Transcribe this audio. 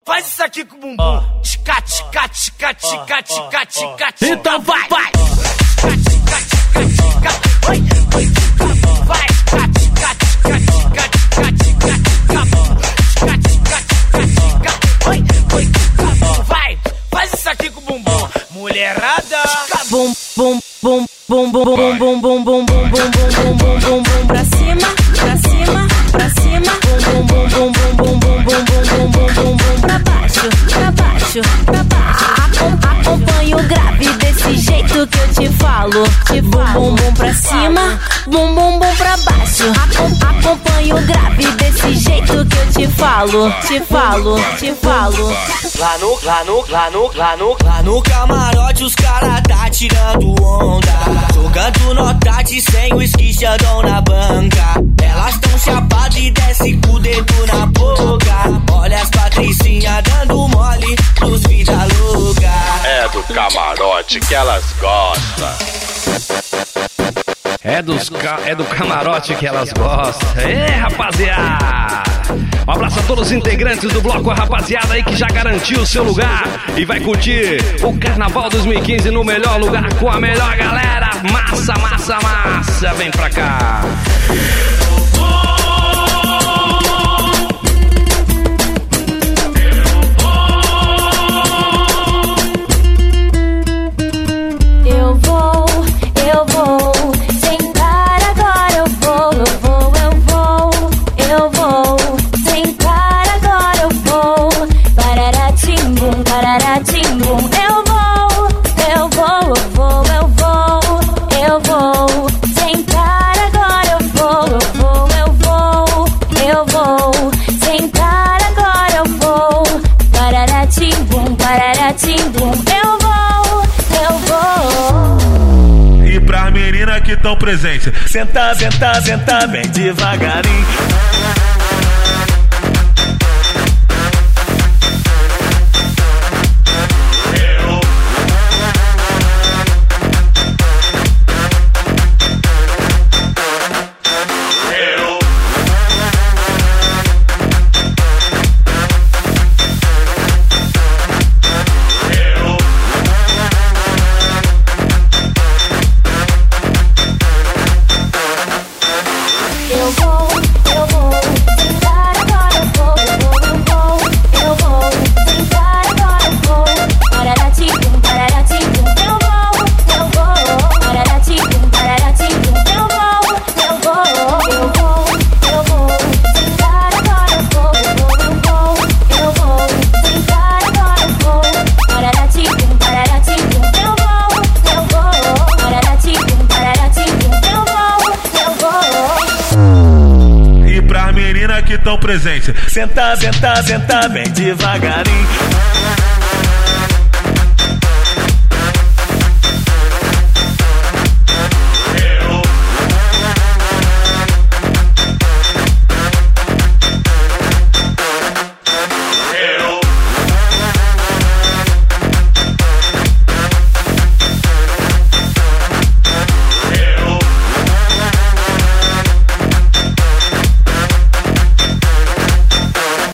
Faz isso aqui com o bumbum. Tica, tica, tica, tica, tica, tica. Então vai, vai. Tica, tica, tica, tica. Vai, vai, vai. Tica, tica, tica, tica, tica, tica, tica. Tica, tica, tica, tica. Vai, vai, vai. Faz isso aqui com o bumbum. Mulherada. Bum, bum, bum, bum, bum, bum, bum, bum, bum, bum, bum, bum, bum, bum, bum, pra cima, pra cima, pra cima. Bum, bum, bum, bum, bum, bum, bum, bum, bum, bum, bum, bum, pra baixo, pra baixo, pra baixo. Acompanha o grave desse jeito que eu te falo. Bum, bum, bum, pra cima, bum, bum, bum, pra baixo. Acompanha o grave desse jeito que eu te falo, te falo, te falo. Lá no camarote os cara tá tirando onda, jogando notate sem o esquichadão na banca. Elas tão chapadas e desce com o dedo na boca. Olha as patricinhas dando mole nos vida louca. É do camarote que elas gostam. É do camarote que elas gostam. Rapaziada! Um abraço a todos os integrantes do bloco, a rapaziada aí que já garantiu o seu lugar e vai curtir o Carnaval 2015 no melhor lugar com a melhor galera. Massa, massa, massa. Vem pra cá. Eu vou, sentar agora eu vou, sentar agora eu vou, pararatimbum, pararatimbum, eu vou, sentar agora eu vou, sentar agora eu vou, pararatimbum, pararatimbum, eu vou. E pras meninas que tão presentes, Senta, senta, senta bem devagarinho. que tão presentes. Senta, senta, senta bem devagarinho.